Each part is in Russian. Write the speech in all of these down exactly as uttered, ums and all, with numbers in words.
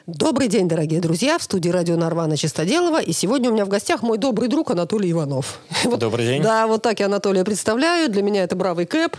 Добрый день, дорогие друзья. В студии радио Нарвана Чистоделова. И сегодня у меня в гостях мой добрый друг Анатолий Иванов. Добрый день. Да, вот так я Анатолия представляю. Для меня это бравый кэп.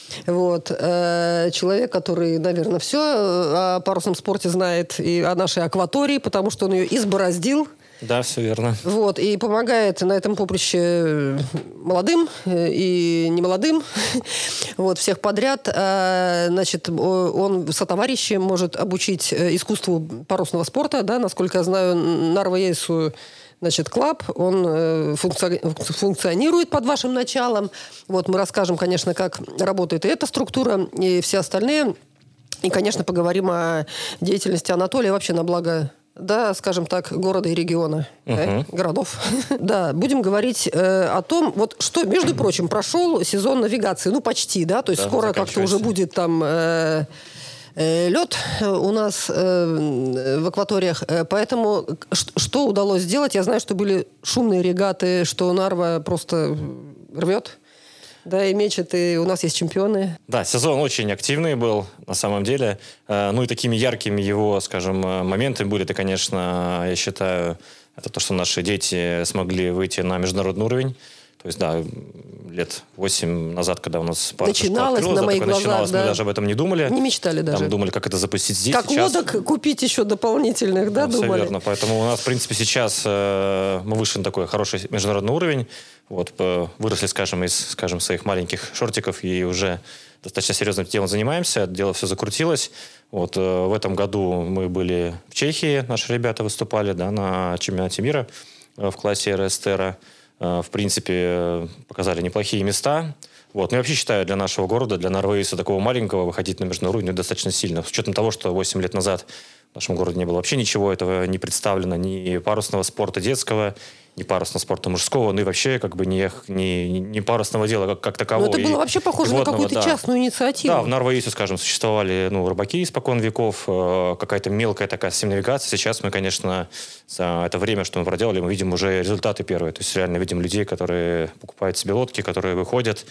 Вот. Человек, который, наверное, все о парусном спорте знает и о нашей акватории, потому что он ее избороздил. Да, все верно. Вот, и помогает на этом поприще молодым и немолодым, вот, всех подряд. А, значит, он сотоварищи может обучить искусству парусного спорта, да, насколько я знаю, Нарва-Ейсу, значит, клаб, он функци... функционирует под вашим началом. Вот, мы расскажем, конечно, как работает и эта структура, и все остальные. И, конечно, поговорим о деятельности Анатолия вообще на благо... Да, скажем так, города и региона, uh-huh. да, городов. Да, будем говорить э, о том, вот что, между прочим, прошел сезон навигации, ну почти, да, то есть да, скоро как-то уже будет там э, э, лед у нас э, в акваториях, поэтому ш- что удалось сделать? Я знаю, что были шумные регаты, что Нарва просто рвет. Да, и мечет, и у нас есть чемпионы. Да, сезон очень активный был, на самом деле. Ну и такими яркими его, скажем, моментами были, это, конечно, я считаю, это то, что наши дети смогли выйти на международный уровень. То есть, да, лет восемь назад, когда у нас парусная школа открылась, на моих глазах, начиналось, да. мы даже об этом не думали. Не мечтали даже. Там думали, как это запустить здесь. Как сейчас. лодок купить еще дополнительных, да, да думали? Все верно. Поэтому у нас, в принципе, сейчас э, мы вышли на такой хороший международный уровень. Вот, по, выросли, скажем, из, скажем, своих маленьких шортиков и уже достаточно серьезным делом занимаемся. Дело все закрутилось. Вот, э, в этом году мы были в Чехии, наши ребята выступали, да, на чемпионате мира э, в классе эр эс тэ эр. В принципе, показали неплохие места. Вот. Ну, я вообще считаю, для нашего города, для Нарва-Ейса такого маленького, выходить на международный уровень достаточно сильно. С учетом того, что восемь лет назад в нашем городе не было вообще ничего этого не представлено, ни парусного спорта детского, ни парусного спорта мужского, ну и вообще как бы ни, ни, ни парусного дела как, как такового. Но это было вообще похоже на какую-то да. частную инициативу. Да, в Нарва-Ейсе, скажем, существовали ну, рыбаки испокон веков, э, какая-то мелкая такая система навигации. Сейчас мы, конечно, за это время, что мы проделали, мы видим уже результаты первые. То есть реально видим людей, которые покупают себе лодки, которые выходят.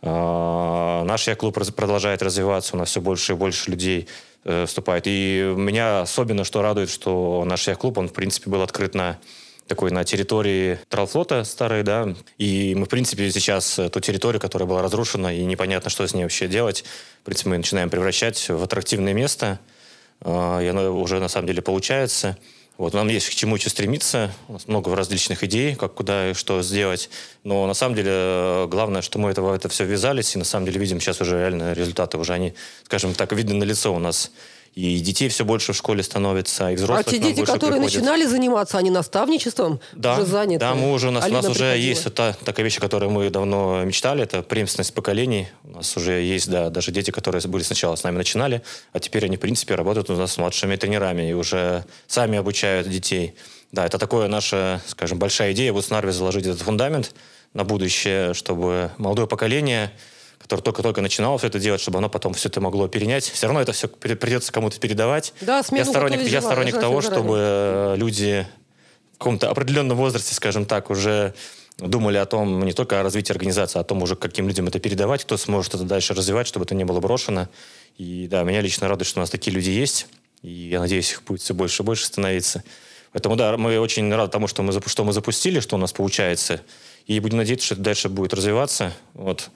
Э, наш яхт-клуб продолжает развиваться, у нас все больше и больше людей э, вступает. И меня особенно что радует, что наш яхт-клуб, он, в принципе, был открыт на такой на территории Тралфлота старой, да, и мы, в принципе, сейчас ту территорию, которая была разрушена, и непонятно, что с ней вообще делать, в принципе, мы начинаем превращать в аттрактивное место, и оно уже, на самом деле, получается. Вот, нам есть к чему еще стремиться, у нас много различных идей, как, куда и что сделать, но, на самом деле, главное, что мы это, в это все ввязались, и, на самом деле, видим сейчас уже реально результаты, уже они, скажем так, видны на лицо у нас. И детей все больше в школе становится, и взрослых А те дети, которые приходит. начинали заниматься, они наставничеством да, уже заняты? Да, мы уже, у нас, у нас уже приходила. есть та, такая вещь, о которой мы давно мечтали, это преемственность поколений. У нас уже есть, да, даже дети, которые были сначала с нами начинали, а теперь они, в принципе, работают у нас с младшими тренерами и уже сами обучают детей. Да, это такое наша, скажем, большая идея, вот с Нарве заложить этот фундамент на будущее, чтобы молодое поколение, который только-только начинал все это делать, чтобы оно потом все это могло перенять. Все равно это все придется кому-то передавать. Да, я сторонник, я сторонник того, чтобы люди в каком-то определенном возрасте, скажем так, уже думали о том, не только о развитии организации, а о том уже, каким людям это передавать, кто сможет это дальше развивать, чтобы это не было брошено. И да, меня лично радует, что у нас такие люди есть. И я надеюсь, их будет все больше и больше становиться. Поэтому да, мы очень рады тому, что мы, что мы запустили, что у нас получается. И будем надеяться, что это дальше будет развиваться. Вот.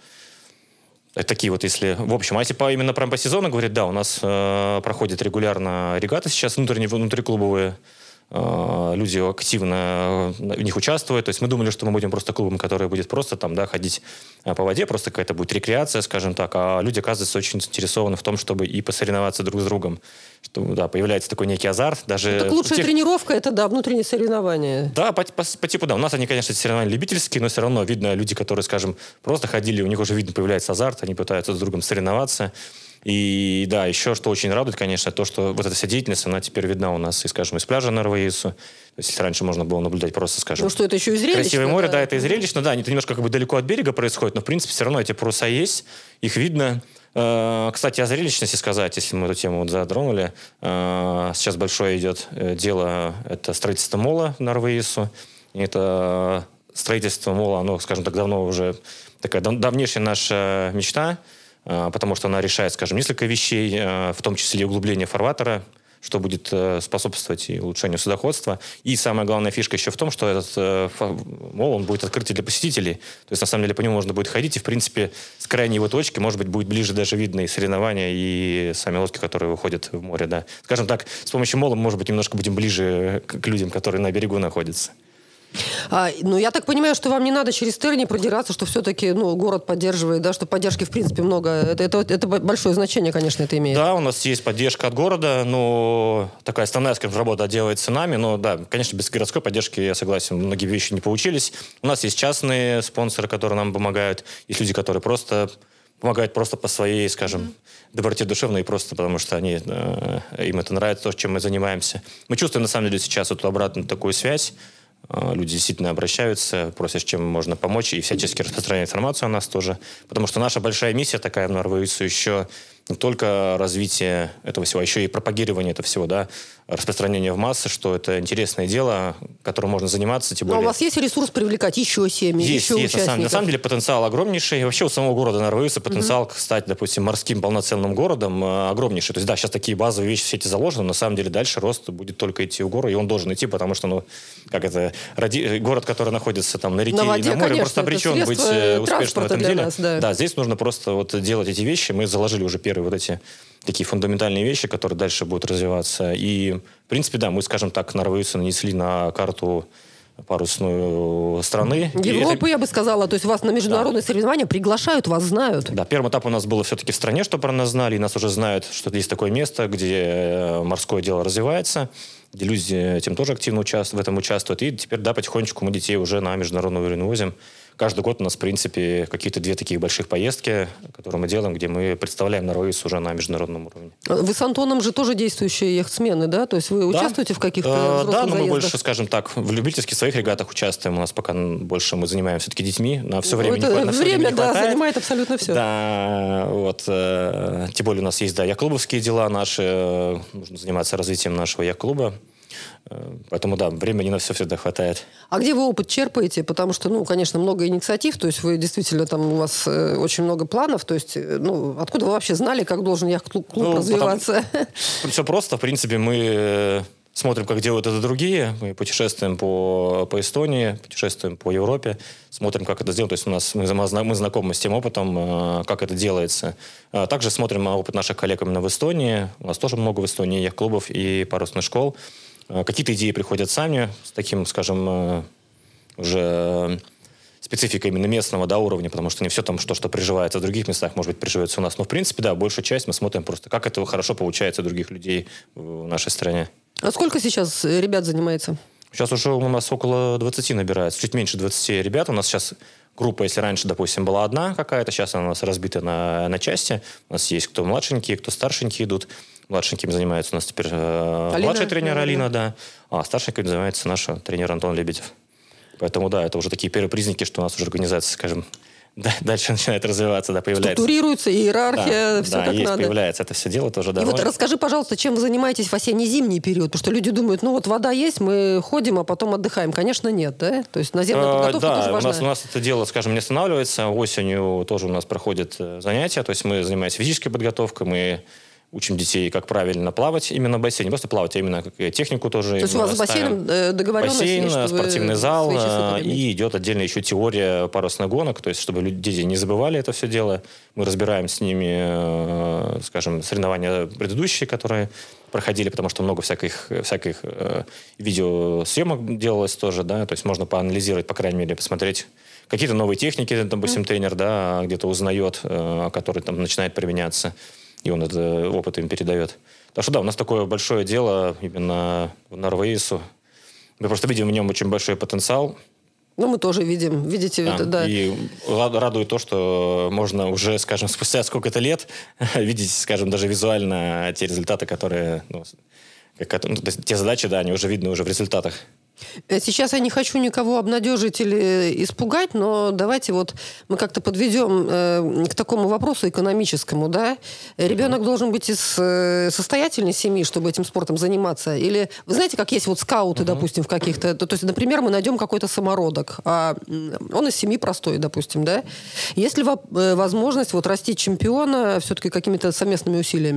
Это такие вот, если... В общем, а если по, именно прям по сезону говорить, да, у нас э, проходят регулярно регаты сейчас, внутренние, внутриклубовые. Э, люди активно в них участвуют. То есть мы думали, что мы будем просто клубом, который будет просто там, да, ходить по воде, просто какая-то будет рекреация, скажем так. А люди, оказывается, очень заинтересованы в том, чтобы и посоревноваться друг с другом. Что, да, появляется такой некий азарт. Даже так лучшая тех... тренировка – это, да, внутренние соревнования. Да, по, по, по типу, да. У нас они, конечно, соревнования любительские, но все равно видно люди, которые, скажем, просто ходили, у них уже видно появляется азарт, они пытаются с другом соревноваться. И да, еще что очень радует, конечно, то, что вот эта вся деятельность, она теперь видна у нас, и, скажем, из пляжа Нарва-Ейсу. То есть, если раньше можно было наблюдать просто, скажем... Ну, что это еще и зрелищно. Красивое море, да, да это и зрелищно, да, это немножко как бы далеко от берега происходит, но, в принципе, все равно эти паруса есть, их видно. Кстати, о зрелищности сказать, если мы эту тему вот затронули. Сейчас большое идет дело, это строительство мола в Нарва-Ейсу. Это строительство мола, оно, скажем так, давно уже такая давнейшая наша мечта, потому что она решает, скажем, несколько вещей, в том числе и углубление фарватера, что будет э, способствовать и улучшению судоходства. И самая главная фишка еще в том, что этот э, мол, он будет открытый для посетителей. То есть, на самом деле, по нему можно будет ходить, и, в принципе, с крайней его точки, может быть, будет ближе даже видно и соревнования, и сами лодки, которые выходят в море, да. Скажем так, с помощью мола, может быть, немножко будем ближе к людям, которые на берегу находятся. А, ну, я так понимаю, что вам не надо через Терни продираться, что все-таки, ну, город поддерживает, да, что поддержки, в принципе, много. Это, это, это большое значение, конечно, это имеет. Да, у нас есть поддержка от города, но такая основная, скажем, работа делается нами. Но, да, конечно, без городской поддержки, я согласен, многие вещи не получились. У нас есть частные спонсоры, которые нам помогают. Есть люди, которые просто помогают просто по своей, скажем, mm-hmm. доброте душевной, и просто потому что они, э, им это нравится, то, чем мы занимаемся. Мы чувствуем, на самом деле, сейчас вот обратно такую связь. Люди действительно обращаются, просят, чем можно помочь, и всячески распространяют информацию о нас тоже. Потому что наша большая миссия такая в Норвегии еще не только развитие этого всего, а еще и пропагирование этого всего, да, распространение в массы, что это интересное дело, которым можно заниматься, тем более... Но у вас есть ресурс привлекать еще семьи, есть, еще есть, участников? На самом, на самом деле потенциал огромнейший. И вообще у самого города Норвегии потенциал uh-huh. стать, допустим, морским полноценным городом э, огромнейший. То есть, да, сейчас такие базовые вещи все эти заложены, но на самом деле дальше рост будет только идти в гору, и он должен идти, потому что, ну, как это, роди... город, который находится там на реке на воде, и на море, конечно, просто обречен быть э, успешным в этом деле. Нас, да. да, здесь нужно просто вот делать эти вещи. Мы заложили уже первые вот эти такие фундаментальные вещи, которые дальше будут развиваться. И, в принципе, да, мы, скажем так, норвежцы нанесли на карту парусную страны. Европы, это... я бы сказала. То есть вас на международные да. соревнования приглашают, вас знают. Да, первый этап у нас было все-таки в стране, что про нас знали, и нас уже знают, что есть такое место, где морское дело развивается, где люди этим тоже активно участвуют, в этом участвуют. И теперь, да, потихонечку мы детей уже на международный уровень возим. Каждый год у нас, в принципе, какие-то две таких больших поездки, которые мы делаем, где мы представляем Норвегию уже на международном уровне. Вы с Антоном же тоже действующие яхтсмены, да? То есть вы да. участвуете в каких-то взрослых Да, но мы заездах? больше, скажем так, в любительских своих регатах участвуем. У нас пока больше мы занимаемся все-таки детьми. На все время это не хватает. Время, не да, хватает. занимает абсолютно все. Да, вот. Э, тем более у нас есть, да, яхт-клубовские дела наши. Э, нужно заниматься развитием нашего яхт-клуба. Поэтому, да, времени на все всегда хватает. А где вы опыт черпаете? Потому что, ну, конечно, много инициатив, то есть вы действительно, там у вас э, очень много планов, то есть, э, ну, откуда вы вообще знали, как должен яхт-клуб ну, развиваться? Потому... Все просто, в принципе, мы смотрим, как делают это другие, мы путешествуем по, по Эстонии, путешествуем по Европе, смотрим, как это сделать, то есть у нас мы, мы знакомы с тем опытом, как это делается. Также смотрим на опыт наших коллег именно в Эстонии, у нас тоже много в Эстонии яхт-клубов и парусных школ. Какие-то идеи приходят сами, с таким, скажем, уже спецификой именно местного, да, уровня, потому что не все там, что, что приживается в других местах, может быть, приживается у нас. Но, в принципе, да, большую часть мы смотрим просто, как это хорошо получается у других людей в нашей стране. А сколько сейчас ребят занимается? Сейчас уже у нас около двадцати набирается, чуть меньше двадцати ребят. У нас сейчас группа, если раньше, допустим, была одна какая-то, сейчас она у нас разбита на, на части. У нас есть кто младшенькие, кто старшенькие идут. Младшенькими занимается у нас теперь э, младший тренер Алина, да, а старшенькими занимается наш тренер Антон Лебедев. Поэтому, да, это уже такие первые признаки, что у нас уже организация, скажем, да, дальше начинает развиваться, да, появляется. Структурируется, иерархия, да, все да, как есть, надо. появляется это все дело тоже. И давно. вот расскажи, пожалуйста, чем вы занимаетесь в осенне-зимний период? Потому что люди думают, ну вот вода есть, мы ходим, а потом отдыхаем. Конечно, нет, да? То есть наземная подготовка да, тоже важна. У нас, у нас это дело, скажем, не останавливается. Осенью тоже у нас проходят занятия, то есть мы занимаемся физической подготовкой, мы учим детей, как правильно плавать именно в бассейне. Не просто плавать, а именно как технику тоже. То есть у вас с бассейном договоренность? Бассейн, есть, спортивный зал, и идет отдельно еще теория парусных гонок, то есть чтобы люди не забывали это все дело. Мы разбираем с ними, скажем, соревнования предыдущие, которые проходили, потому что много всяких, всяких э, видеосъемок делалось тоже, да, то есть можно поанализировать, по крайней мере, посмотреть какие-то новые техники, допустим, mm. тренер, да, где-то узнает, э, который там начинает применяться. И он этот опыт им передает. Так что да, у нас такое большое дело именно в Норвегии. Мы просто видим в нем очень большой потенциал. Ну, мы тоже видим. Видите, да. Это, да. И радует то, что можно уже, скажем, спустя сколько-то лет видеть, скажем, даже визуально те результаты, которые... Ну, как, ну, те задачи, да, они уже видны уже в результатах. Сейчас я не хочу никого обнадежить или испугать, но давайте вот мы как-то подведем э, к такому вопросу экономическому, да? Ребенок mm-hmm. должен быть из э, состоятельной семьи, чтобы этим спортом заниматься? Или, вы знаете, как есть вот скауты, mm-hmm. допустим, в каких-то... То, то есть, например, мы найдем какой-то самородок, а он из семьи простой, допустим, да? Есть ли во- возможность вот растить чемпиона все-таки какими-то совместными усилиями?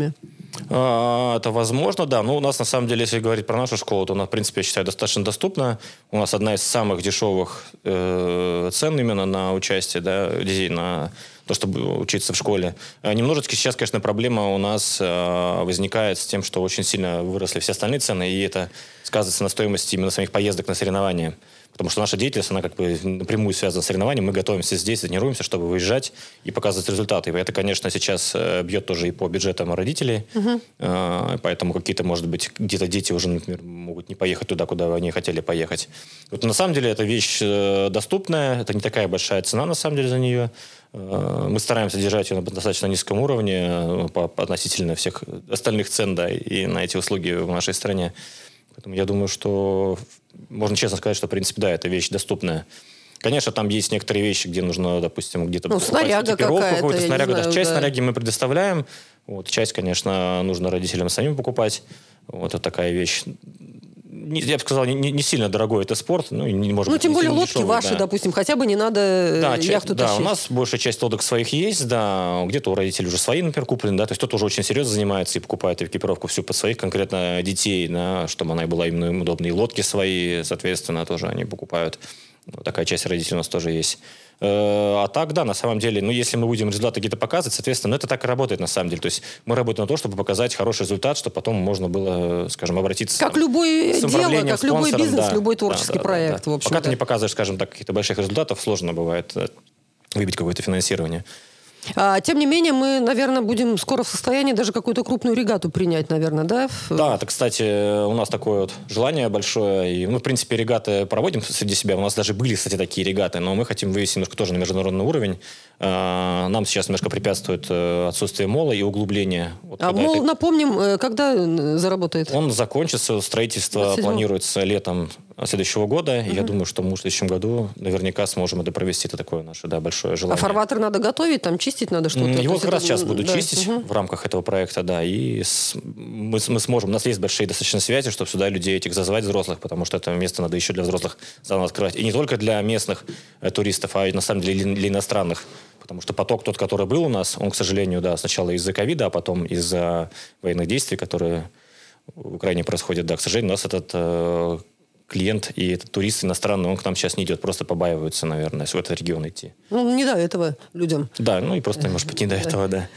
А, это возможно, да. Но у нас, на самом деле, если говорить про нашу школу, то она, в принципе, я считаю, достаточно доступна. У нас одна из самых дешевых э, цен именно на участие, да, детей на то, чтобы учиться в школе. Немножечко сейчас, конечно, проблема у нас э, возникает с тем, что очень сильно выросли все остальные цены, и это сказывается на стоимости именно самих поездок на соревнования. Потому что наша деятельность, она как бы напрямую связана с соревнованием. Мы готовимся здесь, тренируемся, чтобы выезжать и показывать результаты. И это, конечно, сейчас бьет тоже и по бюджетам родителей. Угу. Поэтому какие-то, может быть, где-то дети уже, например, могут не поехать туда, куда они хотели поехать. Вот на самом деле, эта вещь доступная. Это не такая большая цена, на самом деле, за нее. Мы стараемся держать ее на достаточно низком уровне по, по относительно всех остальных цен, да, и на эти услуги в нашей стране. Поэтому я думаю, что можно честно сказать, что, в принципе, да, эта вещь доступная. Конечно, там есть некоторые вещи, где нужно, допустим, где-то ну, снаряга экипировку какую-то, снарягу. Знаю, часть да. снаряги мы предоставляем. Вот, часть, конечно, нужно родителям самим покупать. Вот это такая вещь. Не, я бы сказал, не, не сильно дорогой это спорт. Ну, не, может ну быть, тем более дешевый, лодки ваши, да. допустим, хотя бы не надо да, яхту часть, тащить. Да, у нас большая часть лодок своих есть, да. Где-то у родителей уже свои, например, куплены, да. То есть кто-то уже очень серьезно занимается и покупает экипировку всю под своих конкретно детей, да, чтобы она была именно им удобной. И лодки свои, соответственно, тоже они покупают. Вот такая часть родителей у нас тоже есть. А так, да, на самом деле, ну, если мы будем результаты какие-то показывать, соответственно, ну, это так и работает на самом деле. То есть мы работаем на то, чтобы показать хороший результат, чтобы потом можно было, скажем, обратиться как там, любое с дело, как любой бизнес, да, любой творческий да, да, проект, да, да. в общем. Пока ты не показываешь, скажем так, каких-то больших результатов, сложно бывает выбить какое-то финансирование. А, тем не менее, мы, наверное, будем скоро в состоянии даже какую-то крупную регату принять, наверное, да? Да, это, кстати, у нас такое вот желание большое. И мы, в принципе, регаты проводим среди себя. У нас даже были, кстати, такие регаты, но мы хотим вывести немножко тоже на международный уровень. Нам сейчас немножко препятствует отсутствие мола и углубление. Вот а мол, это... напомним, когда заработает? Он закончится, строительство двадцать седьмого планируется летом следующего года. Угу. И я думаю, что мы в следующем году наверняка сможем это провести. Это такое наше, да, большое желание. А фарватер надо готовить, там чистить надо что-то? Его как раз это... сейчас буду да. чистить угу. в рамках этого проекта, да. И с... мы, мы сможем. У нас есть большие достаточно связи, чтобы сюда людей этих зазвать, взрослых, потому что это место надо еще для взрослых заново открывать. И не только для местных э, туристов, а на самом деле для иностранных. Потому что поток тот, который был у нас, он, к сожалению, да, сначала из-за ковида, а потом из-за военных действий, которые в Украине происходят, да, к сожалению, у нас этот э, клиент и этот турист иностранный, он к нам сейчас не идет, просто побаиваются, наверное, в этот регион идти. Ну, не до этого людям. Да, ну и просто, может быть, не до этого, да.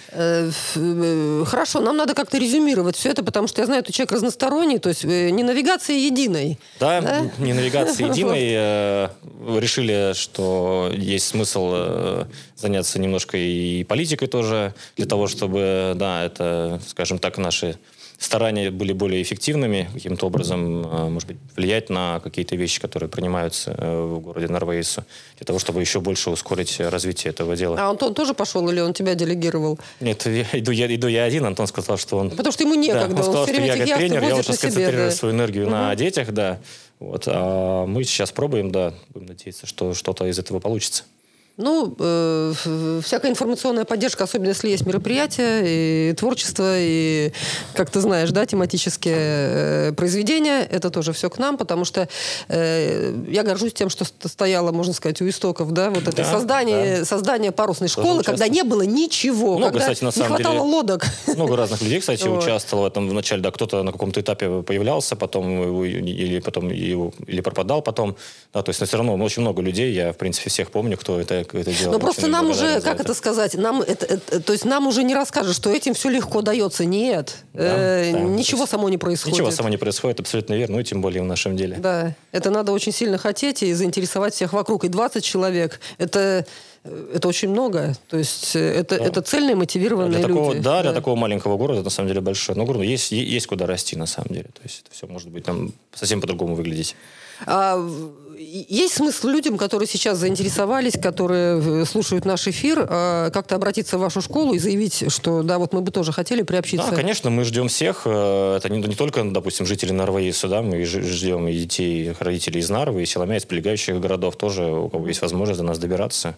Хорошо, нам надо как-то резюмировать все это, потому что я знаю, ты человек разносторонний, то есть не навигация единой. Да, да? не навигация единой. Решили, что есть смысл заняться немножко и политикой тоже, для того, чтобы, да, это, скажем так, наши старания были более эффективными, каким-то образом, может быть, влиять на какие-то вещи, которые принимаются в городе Нарвейсу, для того, чтобы еще больше ускорить развитие этого дела. А Антон тоже пошел или он тебя делегировал? Нет, я, иду, я, иду я один. Антон сказал, что он... Потому что ему некогда. Да, он сказал, он что я как тренер, я уже сконцентрирую да. свою энергию угу. на детях, да. Вот. А мы сейчас пробуем, да, будем надеяться, что что-то из этого получится. Ну, э, всякая информационная поддержка, особенно если есть мероприятия, и творчество, и, как ты знаешь, да, тематические э, произведения, это тоже все к нам, потому что э, я горжусь тем, что стояло, можно сказать, у истоков, да, вот это да, создание, да. создание парусной школы, тоже когда не было ничего, много, когда кстати, на самом не хватало деле, лодок. Много разных людей, кстати, вот. участвовало в этом вначале, да, кто-то на каком-то этапе появлялся, потом или потом или пропадал потом, да, то есть, но все равно очень много людей, я, в принципе, всех помню, кто это это дело. Но просто нам уже, как это. это сказать, нам это, это, то есть нам уже не расскажешь, что этим все легко дается. Нет. Да, э, да, ничего само не происходит. Ничего само не происходит, абсолютно верно, ну и тем более в нашем деле. Да, это надо очень сильно хотеть и заинтересовать всех вокруг. И двадцать человек, это, это очень много. То есть это, да. это цельные, мотивированные для такого, люди. Да, да, для такого маленького города, на самом деле, большой. Но городу есть, есть куда расти, на самом деле. То есть это все может быть там совсем по-другому выглядеть. А, есть смысл людям, которые сейчас заинтересовались, которые слушают наш эфир, как-то обратиться в вашу школу и заявить, что да, вот мы бы тоже хотели приобщиться? Да, конечно, мы ждем всех. Это не, не только, допустим, жители Нарвейса, да, мы ждем и детей, и родителей из Нарвы, и Силомя, из прилегающих городов тоже, у кого есть возможность до нас добираться.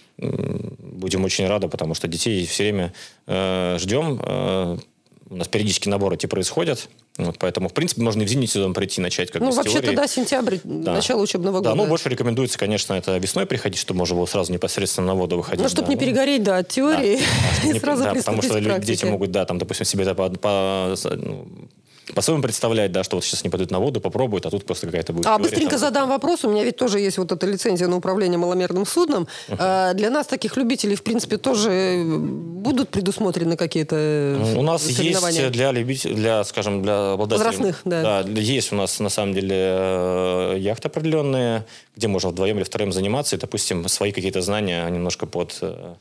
Будем очень рады, потому что детей все время э, ждем. Э, у нас периодически наборы эти происходят. Вот, поэтому, в принципе, можно и в зимний сезон прийти, начать как ну, бы с вообще-то, теории. да, сентябрь, да. начало учебного года. Да, ну, больше рекомендуется, конечно, это весной приходить, чтобы можно было сразу непосредственно на воду выходить. Ну, чтобы да, не ну, перегореть, да, от теории да, и сразу да, приступить потому что к практике. дети могут, да, там, допустим, себе это по, по, ну, по-своему представлять, да, что вот сейчас они пойдут на воду, попробуют, а тут просто какая-то будет А, теория, быстренько там, задам вопрос. У меня ведь тоже есть вот эта лицензия на управление маломерным судном. Uh-huh. А, для нас, таких любителей, в принципе, тоже будут предусмотрены какие-то У нас соревнования? есть для любителей, для, скажем, для обладателей... Возрастных, да. Да, есть у нас, на самом деле, яхты определенные, где можно вдвоем или втроем заниматься, и, допустим, свои какие-то знания немножко под...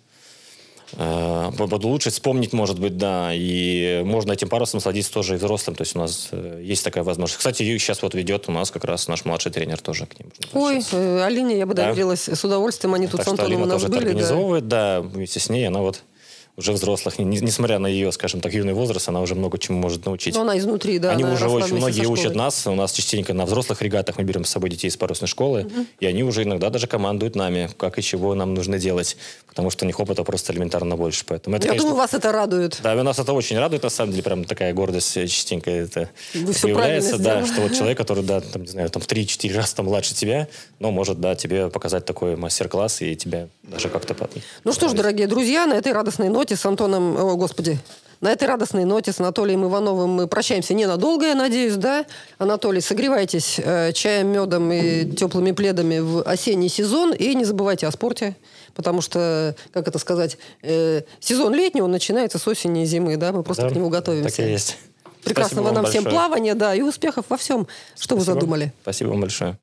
под улучшить, вспомнить, может быть, да, и можно этим парусом садиться тоже и взрослым, то есть у нас есть такая возможность. Кстати, ее сейчас вот ведет у нас как раз наш младший тренер тоже к ним. Ой, э, Алине я бы да. доверилась с удовольствием, они тут так с Антоном у нас были. Так что Алина тоже это организовывает, да. да, вместе с ней она вот уже взрослых, несмотря на ее, скажем так, юный возраст, она уже много чему может научить. Но она изнутри, да. Они уже очень многие учат нас. У нас частенько на взрослых регатах мы берем с собой детей из парусной школы, угу. и они уже иногда даже командуют нами, как и чего нам нужно делать, потому что у них опыта просто элементарно больше. Поэтому это, Я конечно, думаю, вас это радует. Да, нас это очень радует, на самом деле, прям такая гордость частенько это Вы появляется, да, что вот человек, который, да, там, не знаю, там в три-четыре раза там младше тебя, но может, да, тебе показать такой мастер-класс и тебя даже как-то... Ну что ж, дорогие друзья, на этой радостной ноте с Антоном, о, господи, на этой радостной ноте с Анатолием Ивановым мы прощаемся ненадолго, я надеюсь, да? Анатолий, согревайтесь э, чаем, медом и теплыми пледами в осенний сезон и не забывайте о спорте, потому что, как это сказать, э, сезон летний, он начинается с осени и зимы, да? Мы просто да, к нему готовимся. Так и есть. Прекрасного нам большое. всем плавания, да, и успехов во всем, что Спасибо. вы задумали. Спасибо вам большое.